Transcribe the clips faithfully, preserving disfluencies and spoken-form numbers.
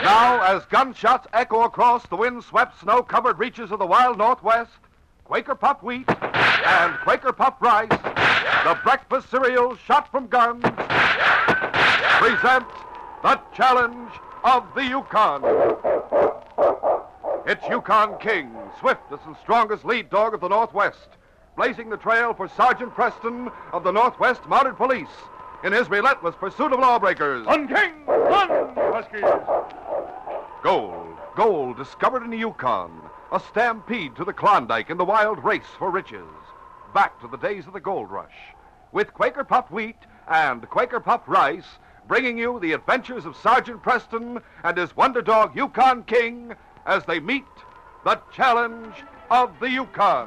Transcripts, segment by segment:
Now, as gunshots echo across the wind-swept, snow-covered reaches of the wild Northwest, Quaker Puffed Wheat and Quaker Puffed Rice, the breakfast cereal shot from guns, present the challenge of the Yukon. It's Yukon King, swiftest and strongest lead dog of the Northwest, blazing the trail for Sergeant Preston of the Northwest Mounted Police in his relentless pursuit of lawbreakers. Run, King! Run, Huskies! Gold, gold discovered in the Yukon, a stampede to the Klondike in the wild race for riches. Back to the days of the gold rush, with Quaker Puffed Wheat and Quaker Puffed Rice, bringing you the adventures of Sergeant Preston and his wonder dog Yukon King as they meet the challenge of the Yukon.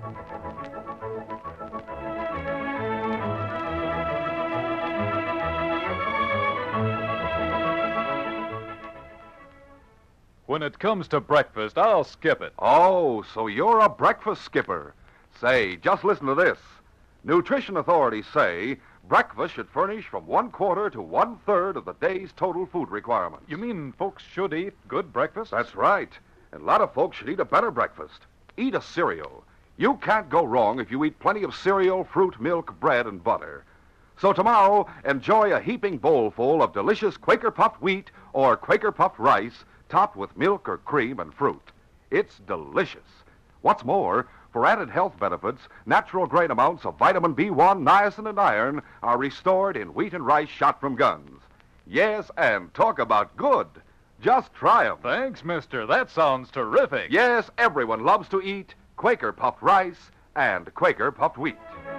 When it comes to breakfast, I'll skip it. Oh, so you're a breakfast skipper. Say, just listen to this. Nutrition authorities say breakfast should furnish from one quarter to one third of the day's total food requirements. You mean folks should eat good breakfast? That's right. And a lot of folks should eat a better breakfast. Eat a cereal. You can't go wrong if you eat plenty of cereal, fruit, milk, bread, and butter. So tomorrow, enjoy a heaping bowlful of delicious Quaker Puffed Wheat or Quaker Puffed Rice topped with milk or cream and fruit. It's delicious. What's more, for added health benefits, natural great amounts of vitamin B one, niacin, and iron are restored in wheat and rice shot from guns. Yes, and talk about good. Just try 'em. Thanks, mister. That sounds terrific. Yes, everyone loves to eat Quaker Puffed Rice and Quaker Puffed Wheat.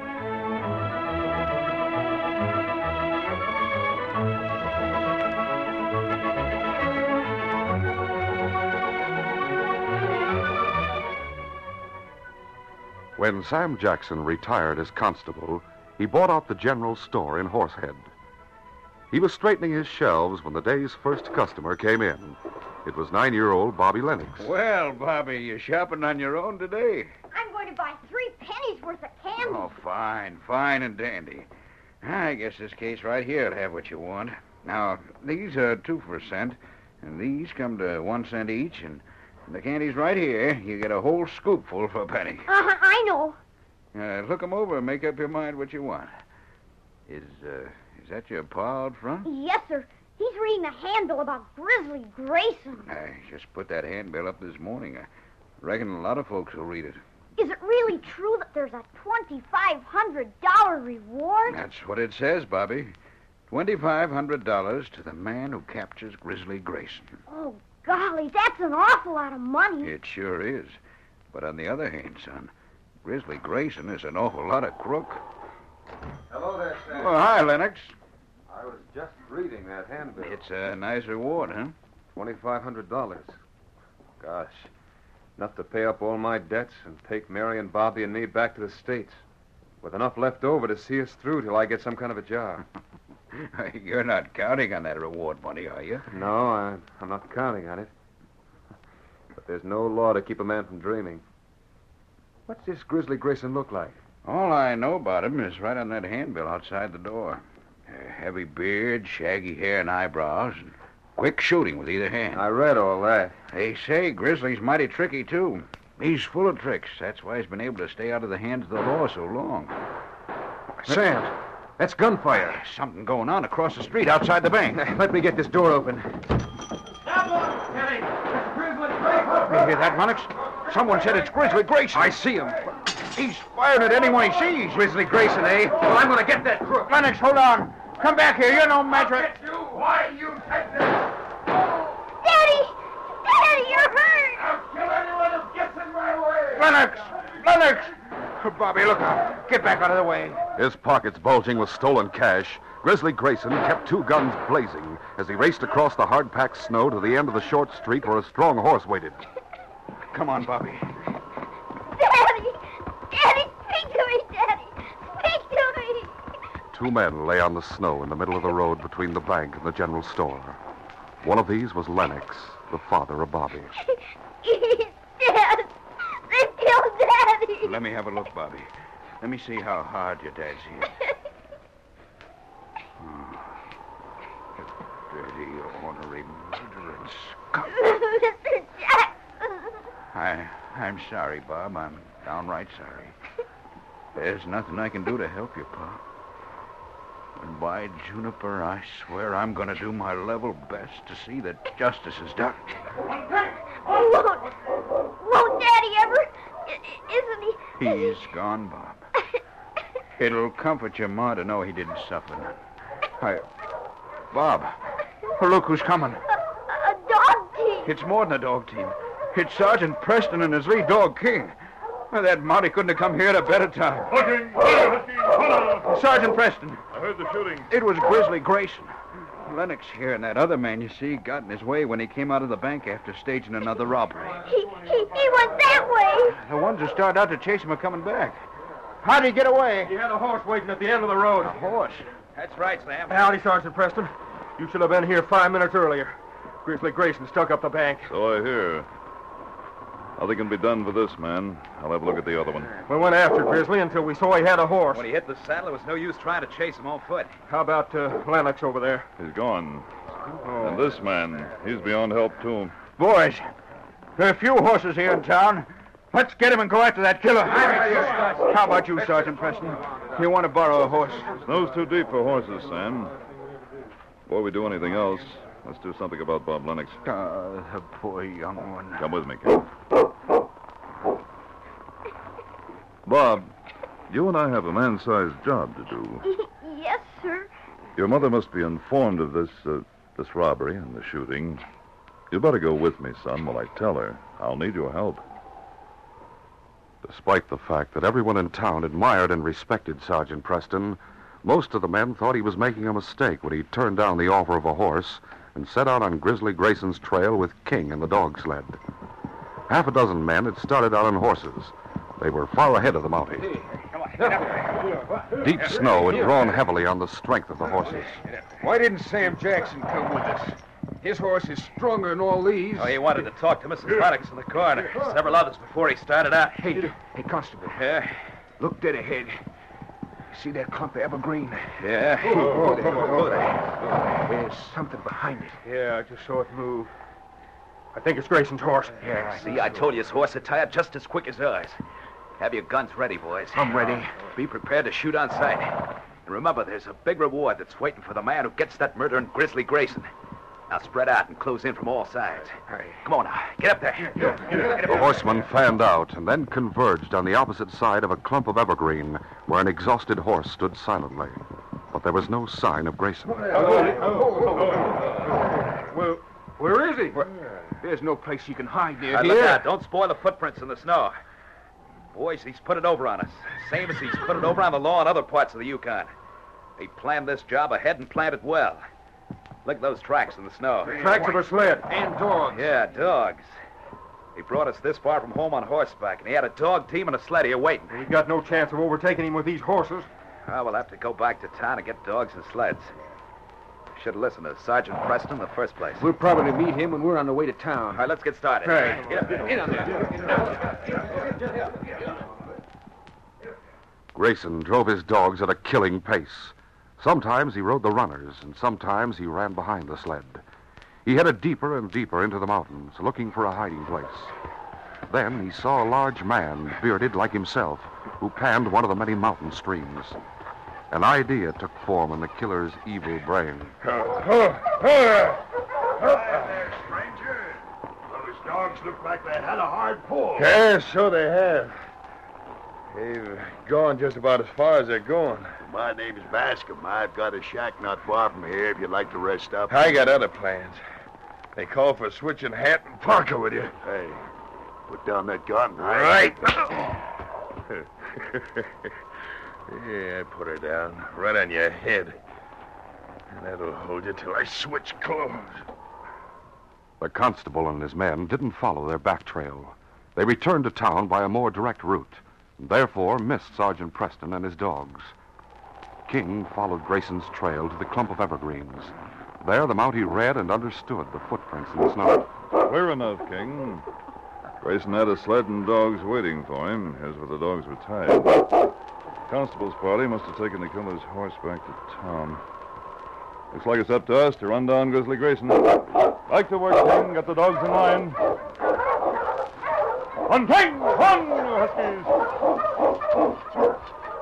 When Sam Jackson retired as constable, he bought out the general store in Horsehead. He was straightening his shelves when the day's first customer came in. It was nine-year-old Bobby Lennox. Well, Bobby, you shopping on your own today? I'm going to buy three pennies worth of candy. Oh, fine, fine and dandy. I guess this case right here will have what you want. Now, these are two for a cent, and these come to one cent each, and the candy's right here. You get a whole scoopful for a penny. Uh-huh, I know. Uh, look 'em over and make up your mind what you want. Is, uh, is that your pa out front? Yes, sir. He's reading a handbill about Grizzly Grayson. I just put that handbill up this morning. I reckon a lot of folks will read it. Is it really true that there's a twenty-five hundred dollars reward? That's what it says, Bobby. twenty-five hundred dollars to the man who captures Grizzly Grayson. Oh, golly, that's an awful lot of money. It sure is. But on the other hand, son, Grizzly Grayson is an awful lot of crook. Hello there, Sam. Well, hi, Lennox. I was just reading that handbill. It's a nice reward, huh? twenty-five hundred dollars. Gosh, enough to pay up all my debts and take Mary and Bobby and me back to the States. With enough left over to see us through till I get some kind of a job. You're not counting on that reward money, are you? No, I, I'm not counting on it. But there's no law to keep a man from dreaming. What's this Grizzly Grayson look like? All I know about him is right on that handbill outside the door. A heavy beard, shaggy hair and eyebrows, and quick shooting with either hand. I read all that. They say Grizzly's mighty tricky, too. He's full of tricks. That's why he's been able to stay out of the hands of the law so long. Sam, that's gunfire. There's something going on across the street outside the bank. Let me get this door open. You hear that, Lennox? Someone said it's Grizzly Grayson. I see him. He's firing at anyone he sees. Grizzly Grayson, eh? Well, I'm going to get that crook. Lennox, hold on. Come back here. You're no match. You, why you take this? Daddy! Daddy, you're hurt! I'll kill anyone who gets in my way. Lennox! Lennox! Bobby, look out. Get back out of the way. His pockets bulging with stolen cash, Grizzly Grayson kept two guns blazing as he raced across the hard-packed snow to the end of the short street where a strong horse waited. Come on, Bobby. Daddy! Daddy, speak to me, Daddy! Speak to me! Two men lay on the snow in the middle of the road between the bank and the general store. One of these was Lennox, the father of Bobby. He's dead! They killed Daddy! Let me have a look, Bobby. Let me see how hard your dad's hit. Oh. Dirty, ornery, murdering scum. Mister Jackson. I, I'm sorry, Bob. I'm downright sorry. There's nothing I can do to help you, Pa. And by Juniper, I swear I'm going to do my level best to see that justice is done. Won't, won't Daddy ever? I- Isn't he? He's gone, Bob. It'll comfort your Ma to know he didn't suffer none. Hi, Bob. Look who's coming. A, a dog team. It's more than a dog team. It's Sergeant Preston and his lead dog, King. Well, that Mountie couldn't have come here at a better time. Looking, hold Sergeant Preston. I heard the shooting. It was Grizzly Grayson. Lennox here and that other man, you see, got in his way when he came out of the bank after staging another robbery. He, he, he went that way. The ones who started out to chase him are coming back. How'd he get away? He had a horse waiting at the end of the road. A horse? That's right, Sam. Howdy, Sergeant Preston. You should have been here five minutes earlier. Grizzly Grayson stuck up the bank. So I hear. Nothing can be done for this man. I'll have a look at the other one. We went after Grizzly until we saw he had a horse. When he hit the saddle, there was no use trying to chase him on foot. How about uh, Lennox over there? He's gone. And this man, he's beyond help, too. Boys, there are a few horses here in town. Let's get him and go after that killer. How about you, Sergeant Preston? You want to borrow a horse? Snow's too deep for horses, Sam. Before we do anything else, let's do something about Bob Lennox. Uh, the poor young one. Come with me, Ken. Bob, you and I have a man-sized job to do. Yes, sir. Your mother must be informed of this, uh, this robbery and the shooting. You better go with me, son, while I tell her. I'll need your help. Despite the fact that everyone in town admired and respected Sergeant Preston, most of the men thought he was making a mistake when he turned down the offer of a horse and set out on Grizzly Grayson's trail with King and the dog sled. Half a dozen men had started out on horses. They were far ahead of the Mountie. Deep snow had grown heavily on the strength of the horses. Why didn't Sam Jackson come with us? His horse is stronger than all these. Oh, he wanted to talk to Missus Lennox in the corner. Several others before he started out. Hey, hey, Constable. Yeah? Look dead ahead. See that clump of evergreen? Yeah. Oh, there, oh, there. There's something behind it. Yeah, I just saw it move. I think it's Grayson's horse. Yeah. See, I told you his horse would tire just as quick as ours. Have your guns ready, boys. I'm ready. Be prepared to shoot on sight. And remember, there's a big reward that's waiting for the man who gets that murdering Grizzly Grayson. Now spread out and close in from all sides. Come on now. Get up there. The horsemen fanned out and then converged on the opposite side of a clump of evergreen where an exhausted horse stood silently. But there was no sign of Grayson. Well, where is he? There's no place he can hide near Now, here. look out. Don't spoil the footprints in the snow. Boys, he's put it over on us. Same as he's put it over on the law in other parts of the Yukon. He planned this job ahead and planned it well. Look at those tracks in the snow. Tracks of a sled. And dogs. Yeah, dogs. He brought us this far from home on horseback, and he had a dog team and a sled here waiting. We got no chance of overtaking him with these horses. Well, we'll have to go back to town and get dogs and sleds. Should have listened to Sergeant Preston in the first place. We'll probably meet him when we're on the way to All town. right, let's get started. Right. Get up there. Get on there. Grayson drove his dogs at a killing pace. Sometimes he rode the runners, and sometimes he ran behind the sled. He headed deeper and deeper into the mountains, looking for a hiding place. Then he saw a large man, bearded like himself, who panned one of the many mountain streams. An idea took form in the killer's evil brain. There, stranger. Those dogs look like they had a hard pull. Yes, so they have. They've gone just about as far as they're going. My name's Bascom. I've got a shack not far from here if you'd like to rest up. I got other plans. They call for switching hat and parka with you. Hey, put down that gun. Right. Yeah, put her down. Right on your head. And that'll hold you till I switch clothes. The constable and his men didn't follow their back trail. They returned to town by a more direct route, and therefore missed Sergeant Preston and his dogs. King followed Grayson's trail to the clump of evergreens. There, the Mountie read and understood the footprints in the snow. Clear enough, King. Grayson had a sled and dogs waiting for him. Here's where the dogs were tied. Constable's party must have taken the killer's horse back to town. Looks like it's up to us to run down Grizzly Grayson. Back to work, King. Get the dogs in line. Run, King! Run, you huskies!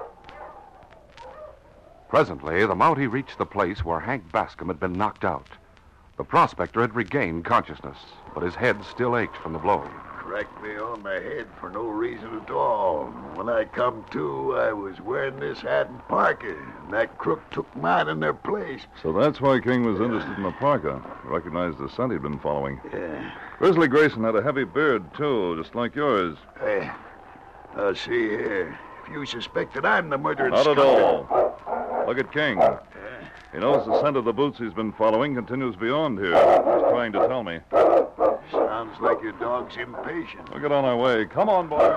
Presently, the Mountie reached the place where Hank Bascom had been knocked out. The prospector had regained consciousness, but his head still ached from the blow. Cracked me on the head for no reason at all. When I come to, I was wearing this hat and parka, and that crook took mine in their place. So that's why King was interested in the parka. He recognized the scent he'd been following. Yeah. Grizzly Grayson had a heavy beard, too, just like yours. Hey, uh, see here. If you suspect that I'm the murderer... Not at all. Look at King. He knows the scent of the boots he's been following continues beyond here. He's trying to tell me. Sounds like your dog's impatient. We'll get on our way. Come on, boy.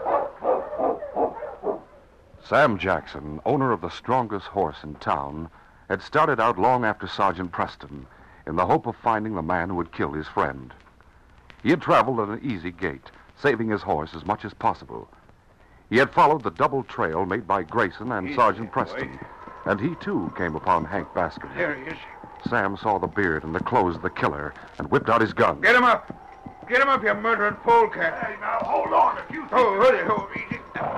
Sam Jackson, owner of the strongest horse in town, had started out long after Sergeant Preston in the hope of finding the man who had killed his friend. He had traveled at an easy gait, saving his horse as much as possible. He had followed the double trail made by Grayson and Easy, Sergeant boy. Preston, and he, too, came upon Hank Bascom. There he is. Sam saw the beard and the clothes of the killer and whipped out his gun. Get him up. Get him up, you murdering polecat. Hey, now, hold on. If you think... Oh, hurry, oh, easy.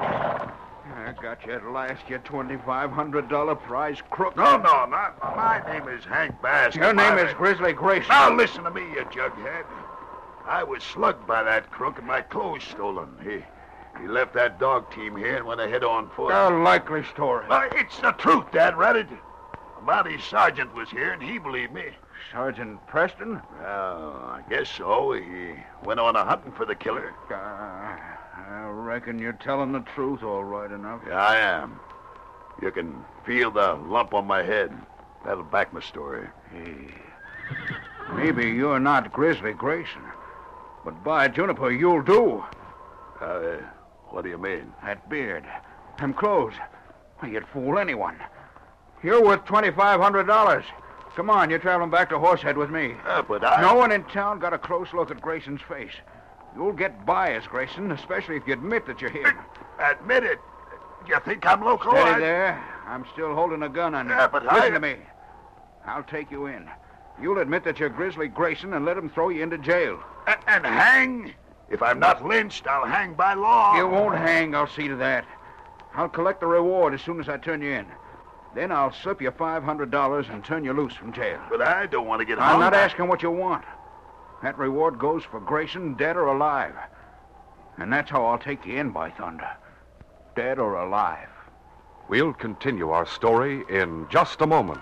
I got you at last, you twenty-five hundred dollars prize crook. No, no, not... My name is Hank Bascom. Your name I- is Grizzly Grayson. Now, listen to me, you jughead. I was slugged by that crook and my clothes stolen. He... He left that dog team here and went ahead on foot. A likely story. Well, it's the truth, Dad Rabbit. Mountie Sergeant was here, and he believed me. Sergeant Preston? Well, I guess so. He went on a hunting for the killer. Uh, I reckon you're telling the truth all right enough. Yeah, I am. You can feel the lump on my head. That'll back my story. Hey, maybe you're not Grizzly Grayson, but by Juniper, you'll do. Uh, what do you mean? That beard, them clothes, well, you'd fool anyone. You're worth twenty-five hundred dollars. Come on, you're traveling back to Horsehead with me. Uh, but I... No one in town got a close look at Grayson's face. You'll get by as Grayson, especially if you admit that you're here. Admit it. You think I'm local? Steady I- there. I'm still holding a gun on you. Yeah, but Listen I- to me. I'll take you in. You'll admit that you're Grizzly Grayson and let him throw you into jail. A- and hang? If I'm not lynched, I'll hang by law. You won't hang. I'll see to that. I'll collect the reward as soon as I turn you in. Then I'll slip you five hundred dollars and turn you loose from jail. But I don't want to get I'm hung. not asking what you want. That reward goes for Grayson, dead or alive. And that's how I'll take you in, by thunder. Dead or alive. We'll continue our story in just a moment.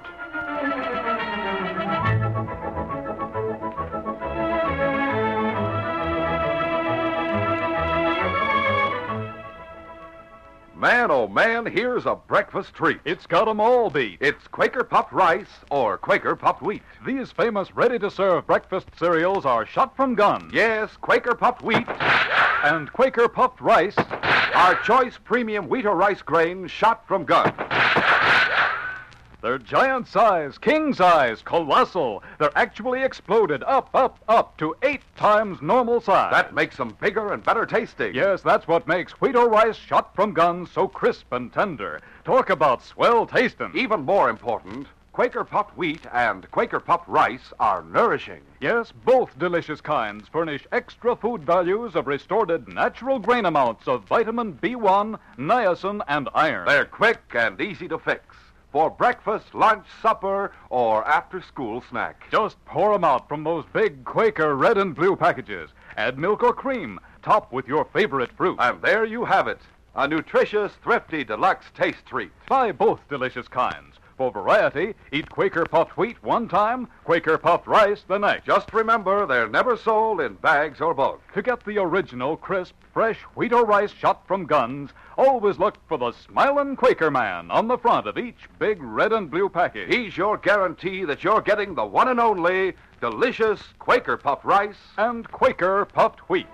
Man, oh man, here's a breakfast treat. It's got 'em all beat. It's Quaker puffed rice or Quaker puffed wheat. These famous ready-to-serve breakfast cereals are shot from guns. Yes, Quaker puffed wheat, And Quaker puffed rice. our choice premium wheat or rice grain shot from guns. They're giant size, king size, colossal. They're actually exploded up, up, up to eight times normal size. That makes them bigger and better tasting. Yes, that's what makes wheat or rice shot from guns so crisp and tender. Talk about swell tasting. Even more important, Quaker puffed wheat and Quaker puffed rice are nourishing. Yes, both delicious kinds furnish extra food values of restored natural grain amounts of vitamin B one, niacin, and iron. They're quick and easy to fix for breakfast, lunch, supper, or after-school snack. Just pour 'em out from those big Quaker red and blue packages. Add milk or cream. Top with your favorite fruit. And there you have it, a nutritious, thrifty, deluxe taste treat. Buy both delicious kinds. For variety, eat Quaker puffed wheat one time, Quaker puffed rice the next. Just remember, they're never sold in bags or bulk. To get the original, crisp, fresh wheat or rice shot from guns, always look for the Smilin' Quaker Man on the front of each big red and blue package. He's your guarantee that you're getting the one and only delicious Quaker puffed rice and Quaker puffed wheat.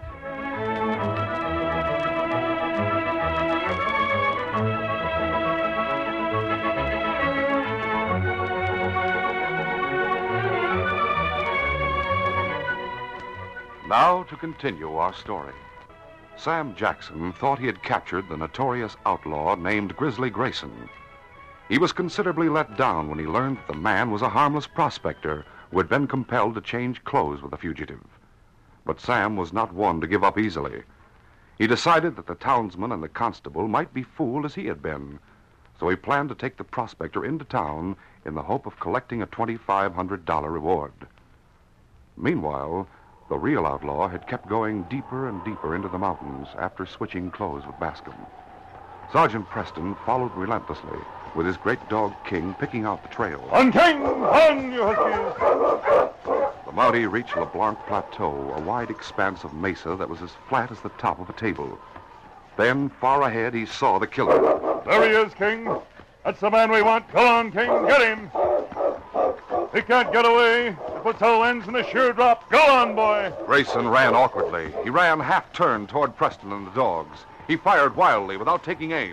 Now to continue our story. Sam Jackson thought he had captured the notorious outlaw named Grizzly Grayson. He was considerably let down when he learned that the man was a harmless prospector who had been compelled to change clothes with the fugitive. But Sam was not one to give up easily. He decided that the townsman and the constable might be fooled as he had been, so he planned to take the prospector into town in the hope of collecting a twenty-five hundred dollars reward. Meanwhile, the real outlaw had kept going deeper and deeper into the mountains after switching clothes with Bascom. Sergeant Preston followed relentlessly, with his great dog King picking out the trail. On, King! On, you huskies! The Mountie reached LeBlanc Plateau, a wide expanse of mesa that was as flat as the top of a table. Then, far ahead, he saw the killer. There he is, King. That's the man we want. Go on, King. Get him. He can't get away. The plateau ends in a sure drop. Go on, boy. Grayson ran awkwardly. He ran half-turned toward Preston and the dogs. He fired wildly without taking aim.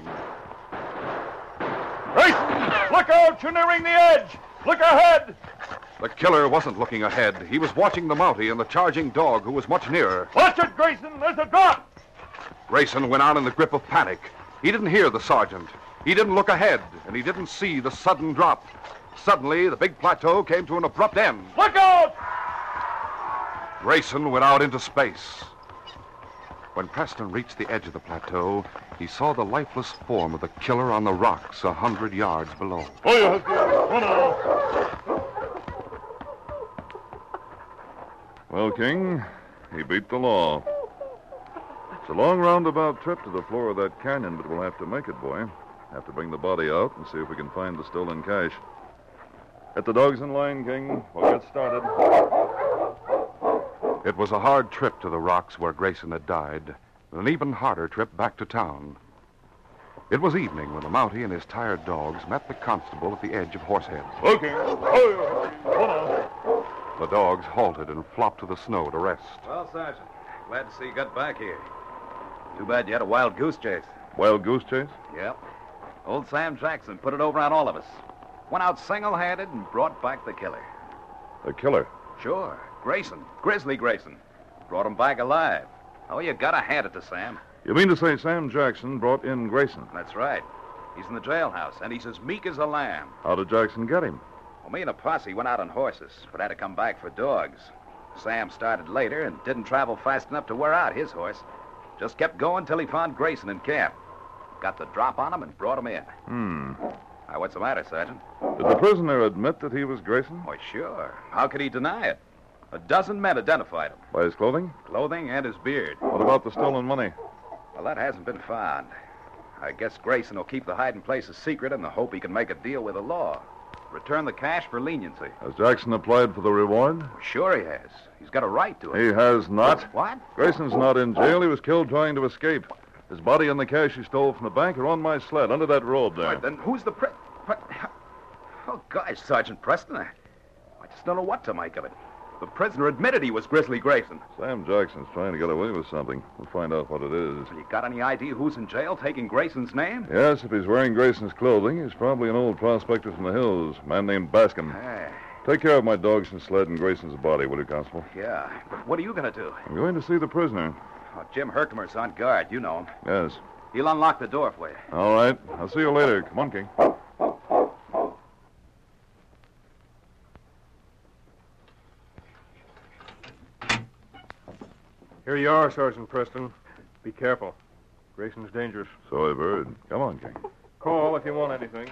Grayson, look out. You're nearing the edge. Look ahead. The killer wasn't looking ahead. He was watching the Mountie and the charging dog, who was much nearer. Watch it, Grayson. There's a drop. Grayson went on in the grip of panic. He didn't hear the sergeant. He didn't look ahead, and he didn't see the sudden drop. Suddenly, the big plateau came to an abrupt end. Look out! Grayson went out into space. When Preston reached the edge of the plateau, he saw the lifeless form of the killer on the rocks a hundred yards below. Oh, you huskies. Run on. Well, King, he beat the law. It's a long roundabout trip to the floor of that canyon, but we'll have to make it, boy. Have to bring the body out and see if we can find the stolen cash. Get the dogs in line, King. We'll get started. It was a hard trip to the rocks where Grayson had died, and an even harder trip back to town. It was evening when the Mountie and his tired dogs met the constable at the edge of Horsehead. Okay. Oh, hold on. The dogs halted and flopped to the snow to rest. Well, Sergeant, glad to see you got back here. Too bad you had a wild goose chase. Wild goose chase? Yep. Old Sam Jackson put it over on all of us. Went out single-handed and brought back the killer. The killer? Sure. Grayson. Grizzly Grayson. Brought him back alive. Oh, you gotta hand it to Sam. You mean to say Sam Jackson brought in Grayson? That's right. He's in the jailhouse, and he's as meek as a lamb. How did Jackson get him? Well, me and a posse went out on horses, but had to come back for dogs. Sam started later and didn't travel fast enough to wear out his horse. Just kept going till he found Grayson in camp. Got the drop on him and brought him in. Hmm. Now, what's the matter, Sergeant? Did the prisoner admit that he was Grayson? Why, sure. How could he deny it? A dozen men identified him. By his clothing? Clothing and his beard. What about the stolen money? Well, that hasn't been found. I guess Grayson will keep the hiding place a secret in the hope he can make a deal with the law. Return the cash for leniency. Has Jackson applied for the reward? Well, sure he has. He's got a right to it. He has not. What? Grayson's not in jail. He was killed trying to escape. His body and the cash he stole from the bank are on my sled under that road there. Right, then who's the pri... What? Oh, gosh, Sergeant Preston. I, I just don't know what to make of it. The prisoner admitted he was Grizzly Grayson. Sam Jackson's trying to get away with something. We'll find out what it is. You got any idea who's in jail taking Grayson's name? Yes, if he's wearing Grayson's clothing, he's probably an old prospector from the hills, a man named Bascom. Hey. Take care of my dogs and sled and Grayson's body, will you, Constable? Yeah, but what are you going to do? I'm going to see the prisoner. Oh, Jim Herkimer's on guard. You know him. Yes. He'll unlock the door for you. All right. I'll see you later. Come on, King. Here you are, Sergeant Preston. Be careful. Grayson's dangerous. So I've heard. Come on, King. Call if you want anything.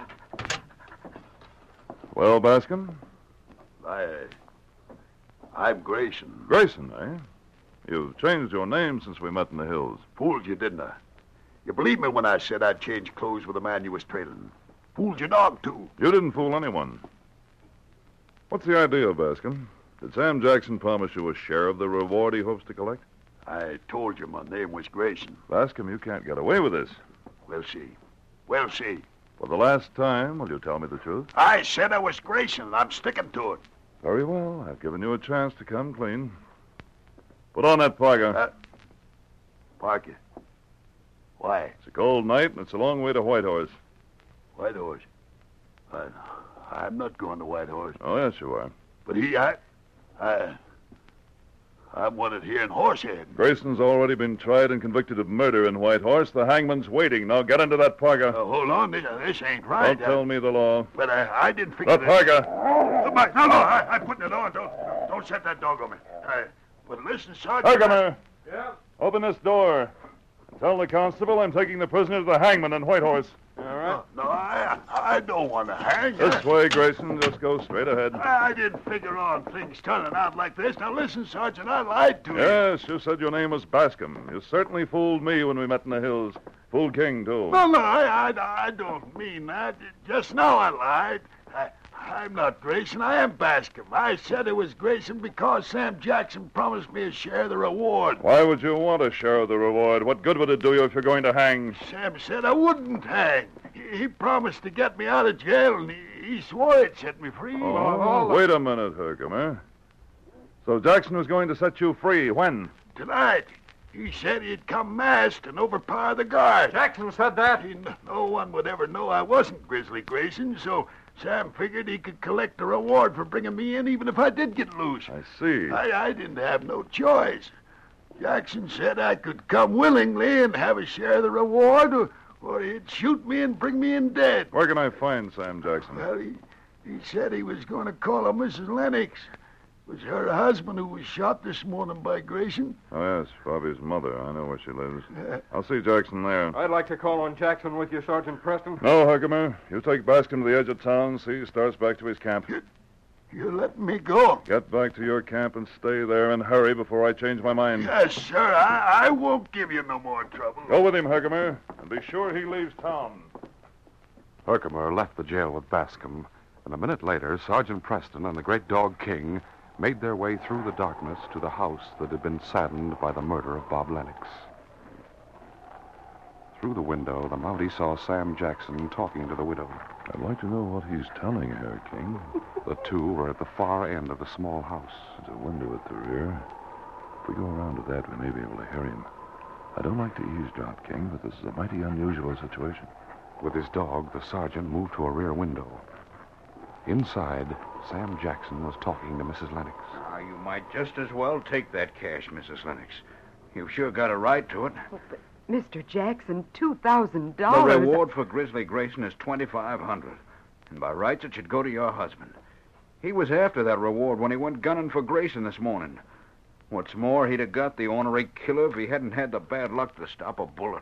Well, Bascom? I... I'm Grayson. Grayson, eh? You've changed your name since we met in the hills. Fooled you, didn't I? You believed me when I said I'd change clothes with the man you was trailing. Fooled your dog, too. You didn't fool anyone. What's the idea, Bascom? Did Sam Jackson promise you a share of the reward he hopes to collect? I told you my name was Grayson. Bascom, you can't get away with this. We'll see. We'll see. For the last time, will you tell me the truth? I said I was Grayson, and I'm sticking to it. Very well. I've given you a chance to come clean. Put on that parka. Uh, Parker. Why? It's a cold night, and it's a long way to Whitehorse. Whitehorse? I, I'm not going to Whitehorse. Oh, yes, you are. But he, I... I... I'm wanted here in Horsehead. Grayson's already been tried and convicted of murder in White Horse. The hangman's waiting. Now get into that parka. Uh, hold on, this, uh, this ain't right. Don't tell me the law. But I, I didn't figure The that... parka. Oh, my, no, no, I, I'm putting it on. Don't, don't set that dog on me. I, but listen, Sergeant... Herkimer, Yeah? open this door. Tell the constable I'm taking the prisoner to the hangman in White Horse. All right. No, no, I, I don't want to hang. This way, Grayson. Just go straight ahead. I, I didn't figure on things turning out like this. Now, listen, Sergeant, I lied to you. Yes, you said your name was Bascom. You certainly fooled me when we met in the hills. Fooled King, too. No, no, I, I, I don't mean that. Just now I lied. I, I'm not Grayson. I am Bascom. I said it was Grayson because Sam Jackson promised me a share of the reward. Why would you want a share of the reward? What good would it do you if you're going to hang? Sam said I wouldn't hang. He, he promised to get me out of jail, and he, he swore he'd set me free. Oh, wait a minute, Herkimer. So Jackson was going to set you free. When? Tonight. He said he'd come masked and overpower the guard. Jackson said that? He, no one would ever know I wasn't Grizzly Grayson, so Sam figured he could collect a reward for bringing me in even if I did get loose. I see. I, I didn't have no choice. Jackson said I could come willingly and have a share of the reward, or, or he'd shoot me and bring me in dead. Where can I find Sam Jackson? Well, he, he said he was going to call on Missus Lennox. It was her husband who was shot this morning by Grayson. Oh, yes, Bobby's mother. I know where she lives. I'll see Jackson there. I'd like to call on Jackson with you, Sergeant Preston. No, Herkimer. You take Bascom to the edge of town, see he starts back to his camp. You're letting me go? Get back to your camp and stay there and hurry before I change my mind. Yes, sir. I, I won't give you no more trouble. Go with him, Herkimer, and be sure he leaves town. Herkimer left the jail with Bascom, and a minute later, Sergeant Preston and the great dog King made their way through the darkness to the house that had been saddened by the murder of Bob Lennox. Through the window, the Mountie saw Sam Jackson talking to the widow. I'd like to know what he's telling her, King. The two were at the far end of the small house. There's a window at the rear. If we go around to that, we may be able to hear him. I don't like to eavesdrop, King, but this is a mighty unusual situation. With his dog, the sergeant moved to a rear window. Inside, Sam Jackson was talking to Missus Lennox. Now, you might just as well take that cash, Missus Lennox. You've sure got a right to it. Oh, but Mister Jackson, two thousand The dollars. reward for Grizzly Grayson is twenty-five hundred dollars. And by rights, it should go to your husband. He was after that reward when he went gunning for Grayson this morning. What's more, he'd have got the ornery killer if he hadn't had the bad luck to stop a bullet.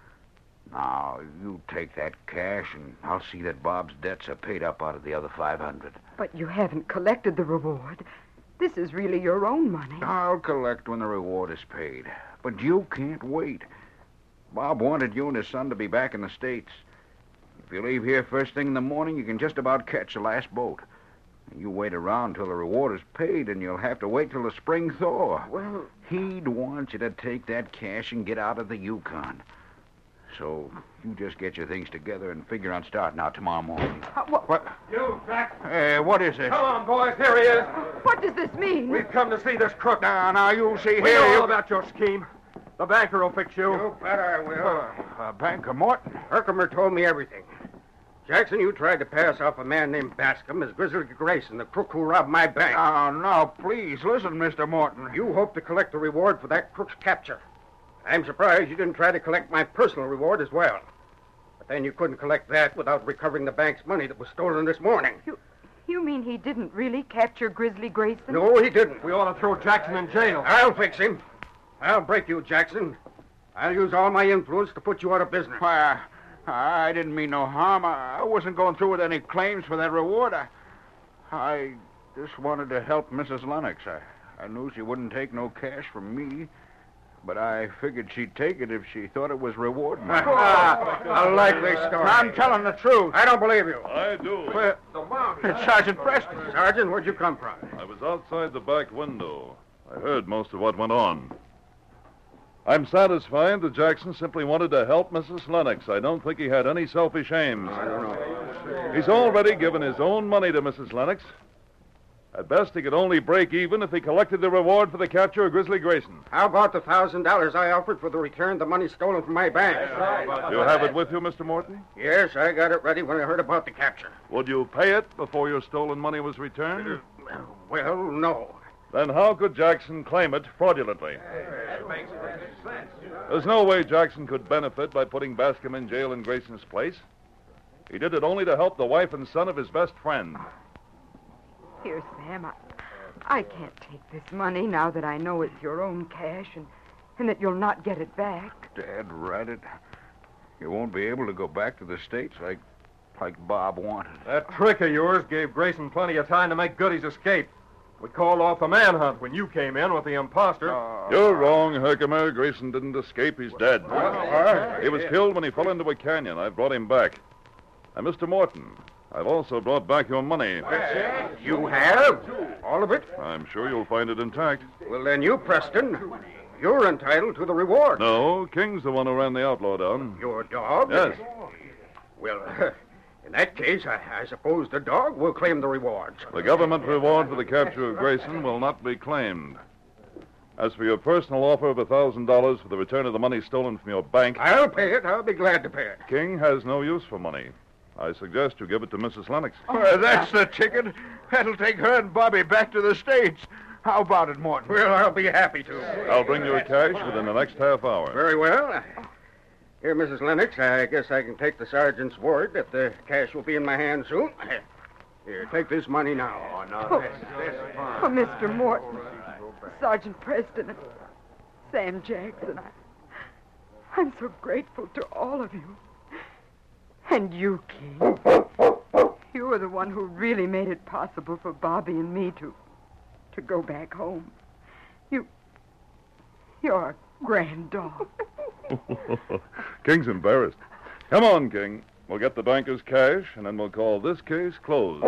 Now, you take that cash, and I'll see that Bob's debts are paid up out of the other five hundred. But you haven't collected the reward. This is really your own money. I'll collect when the reward is paid. But you can't wait. Bob wanted you and his son to be back in the States. If you leave here first thing in the morning, you can just about catch the last boat. You wait around till the reward is paid, and you'll have to wait till the spring thaw. Well, He'd want you to take that cash and get out of the Yukon. So you just get your things together and figure on starting out tomorrow morning. uh, what, What? You, Jack. Hey, what is this? Come on, boys. Here he is. what does this mean? We've come to see this crook. Now, now, you'll see We here. know all you- about your scheme. The banker will fix you. You bet I will. Uh, Banker Morton. Herkimer told me everything. Jackson, you tried to pass off a man named Bascom as Grizzly Grayson, the crook who robbed my bank. Now, now, please, listen, Mister Morton. You hope to collect the reward for that crook's capture. I'm surprised you didn't try to collect my personal reward as well. But then you couldn't collect that without recovering the bank's money that was stolen this morning. You mean he didn't really capture Grizzly Grayson? No, he didn't. We ought to throw Jackson in jail. I'll fix him. I'll break you, Jackson. I'll use all my influence to put you out of business. Why, I, I didn't mean no harm. I, I wasn't going through with any claims for that reward. I, I just wanted to help Missus Lennox. I, I knew she wouldn't take no cash from me, but I figured she'd take it if she thought it was reward money. A likely story. I'm telling the truth. I don't believe you. I do. Well, it's Sergeant Preston. Sergeant, where'd you come from? I was outside the back window. I heard most of what went on. I'm satisfied that Jackson simply wanted to help Missus Lennox. I don't think he had any selfish aims. I don't know. He's already given his own money to Missus Lennox. At best, he could only break even if he collected the reward for the capture of Grizzly Grayson. How about the thousand dollars I offered for the return of the money stolen from my bank? You have it with you, Mister Morton? Yes, I got it ready when I heard about the capture. Would you pay it before your stolen money was returned? Well, no. Then how could Jackson claim it fraudulently? There's no way Jackson could benefit by putting Bascom in jail in Grayson's place. He did it only to help the wife and son of his best friend. Here, Sam, I, I can't take this money now that I know it's your own cash and, and that you'll not get it back. Dad, write it. You won't be able to go back to the States like, like Bob wanted. That trick of yours gave Grayson plenty of time to make good his escape. We called off the manhunt when you came in with the imposter. Uh, You're wrong, Herkimer. Grayson didn't escape. He's dead. right. He was killed when he fell into a canyon. I brought him back. And Mister Morton, I've also brought back your money. You have? All of it? I'm sure you'll find it intact. Well, then you, Preston, you're entitled to the reward. No, King's the one who ran the outlaw down. Your dog? Yes. Well, in that case, I, I suppose the dog will claim the rewards. The government reward for the capture of Grayson will not be claimed. As for your personal offer of a thousand dollars for the return of the money stolen from your bank, I'll pay it. I'll be glad to pay it. King has no use for money. I suggest you give it to Missus Lennox. Well, that's the ticket. That'll take her and Bobby back to the States. How about it, Morton? Well, I'll be happy to. I'll bring your cash within the next half hour. Very well. Here, Missus Lennox, I guess I can take the sergeant's word that the cash will be in my hand soon. Here, take this money now. Oh, no, Oh, oh Mister Morton, Sergeant Preston, and Sam Jackson, I, I'm so grateful to all of you. And you, King. You were the one who really made it possible for Bobby and me to, to go back home. You, you're a grand dog. King's embarrassed. Come on, King. We'll get the banker's cash, and then we'll call this case closed.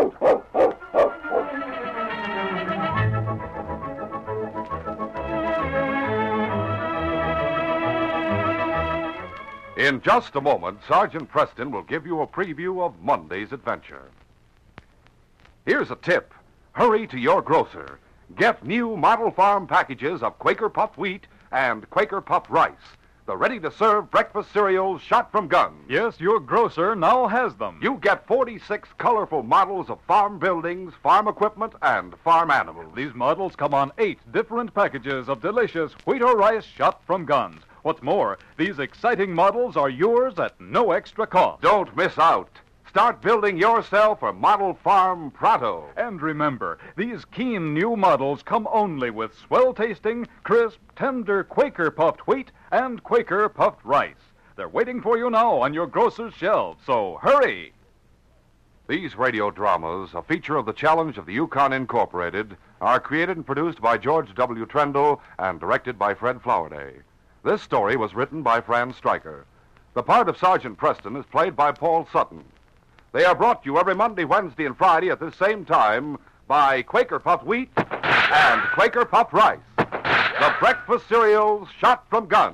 In just a moment, Sergeant Preston will give you a preview of Monday's adventure. Here's a tip. Hurry to your grocer. Get new model farm packages of Quaker Puffed Wheat and Quaker Puffed Rice, the ready-to-serve breakfast cereals shot from guns. Yes, your grocer now has them. You get forty-six colorful models of farm buildings, farm equipment, and farm animals. These models come on eight different packages of delicious wheat or rice shot from guns. What's more, these exciting models are yours at no extra cost. Don't miss out. Start building yourself a model farm pronto. And remember, these keen new models come only with swell-tasting, crisp, tender Quaker Puffed Wheat and Quaker Puffed Rice. They're waiting for you now on your grocer's shelves, so hurry! These radio dramas, a feature of the Challenge of the Yukon Incorporated, are created and produced by George W. Trendle and directed by Fred Flowerday. This story was written by Fran Stryker. The part of Sergeant Preston is played by Paul Sutton. They are brought to you every Monday, Wednesday, and Friday at this same time by Quaker Puffed Wheat and Quaker Puffed Rice, the breakfast cereals shot from guns.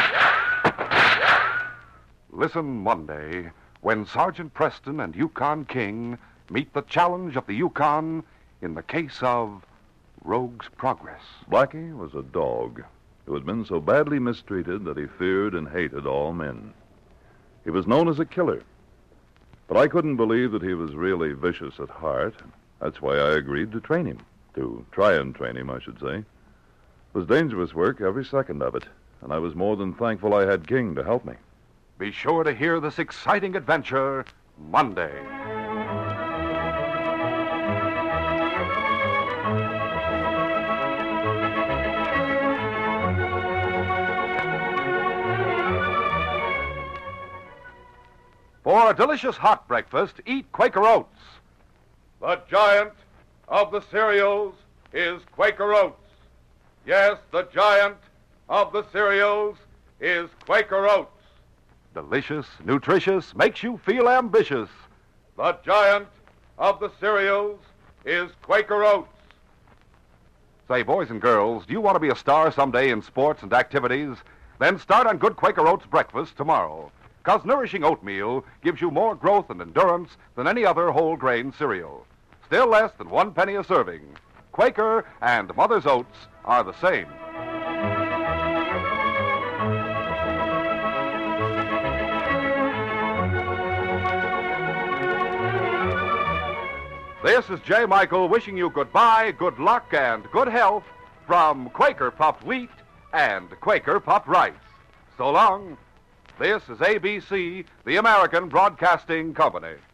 Listen Monday when Sergeant Preston and Yukon King meet the challenge of the Yukon in the case of Rogue's Progress. Blackie was a dog who had been so badly mistreated that he feared and hated all men. He was known as a killer. But I couldn't believe that he was really vicious at heart. That's why I agreed to train him. To try and train him, I should say. It was dangerous work, every second of it, and I was more than thankful I had King to help me. Be sure to hear this exciting adventure Monday. For a delicious hot breakfast, eat Quaker Oats. The giant of the cereals is Quaker Oats. Yes, the giant of the cereals is Quaker Oats. Delicious, nutritious, makes you feel ambitious. The giant of the cereals is Quaker Oats. Say, boys and girls, do you want to be a star someday in sports and activities? Then start on good Quaker Oats breakfast tomorrow. Because nourishing oatmeal gives you more growth and endurance than any other whole grain cereal. Still less than one penny a serving. Quaker and Mother's Oats are the same. This is J. Michael wishing you goodbye, good luck, and good health from Quaker Puffed Wheat and Quaker Puffed Rice. So long. This is A B C, the American Broadcasting Company.